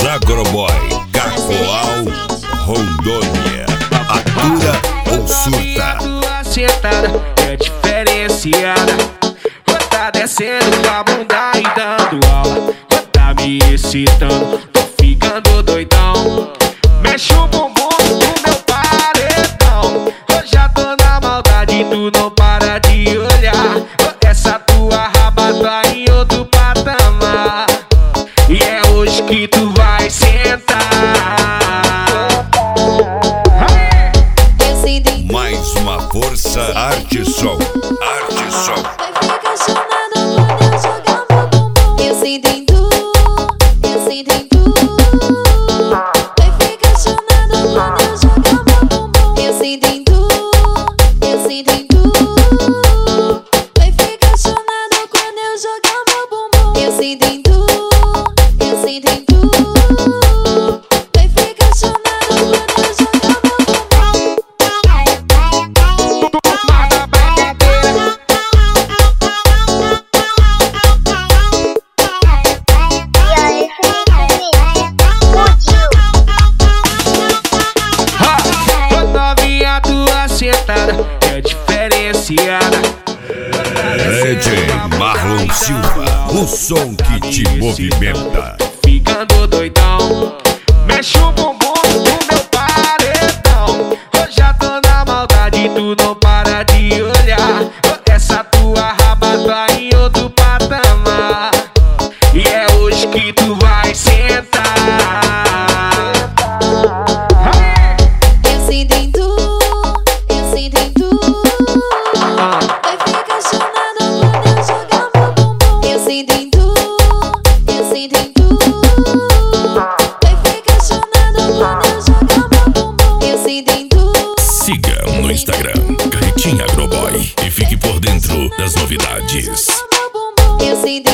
Agroboy, Cacoal, Rondônia. Atura ou surta? Tua sentada é diferenciada. Tá descendo com a bunda e dando aula. Tá me excitando, tô ficando doidão. Mexe o bumbum no meu paredão. Eu já tô na maldade, tu não para de olhar. Essa tua raba tá em outro patamar. E é hoje que tu vai sentar. Mais uma força, Arte Sol. Arte Sol. Eu sinto em tu, eu sinto em tu. Vai ficar chorando quando eu jogar meu bumbum. Eu sinto em tu, eu sinto em tu. Vai ficar chorando quando eu jogar meu bumbum. Eu sinto em tu, eu sinto em tu. Vai ficar chorando quando eu jogar meu bumbum. Novinha tua sentada é diferenciada. DJ Marlon Silva, o som que te movimenta. Ficando doidão. Mexe o bumbum no meu paredão. Eu já tô na maldade, tu não para de olhar. Essa tua raba tá em outro patamar. E é hoje que tu vai sentar. Eu sinto em tu, eu sinto em tu. Vai ficar chorando quando eu jogar meu bumbum. Eu sinto em tu, eu sinto em tu. Vai ficar chorando quando eu jogar meu bumbum. Eu sinto em tu. Siga no Instagram, Carretinha Agroboy, e fique por dentro das novidades. Eu sinto